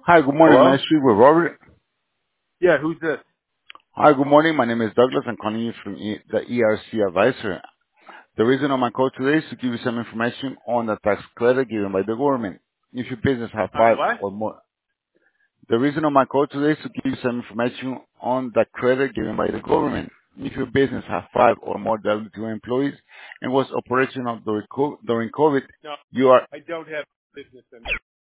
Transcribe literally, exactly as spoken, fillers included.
Hi, good morning. May I Hello? speak with Robert? Yeah, who's this? Hi, good morning. My name is Douglas. I'm calling you from E- the E R C Advisor. The reason of my call today is to give you some information on the tax credit given by the government. If your business has On five what? or more. The reason of my call today is to give you some information on the credit given by the government. If your business has five or more W two employees and was operational during co- during COVID, No, you are I don't have business in.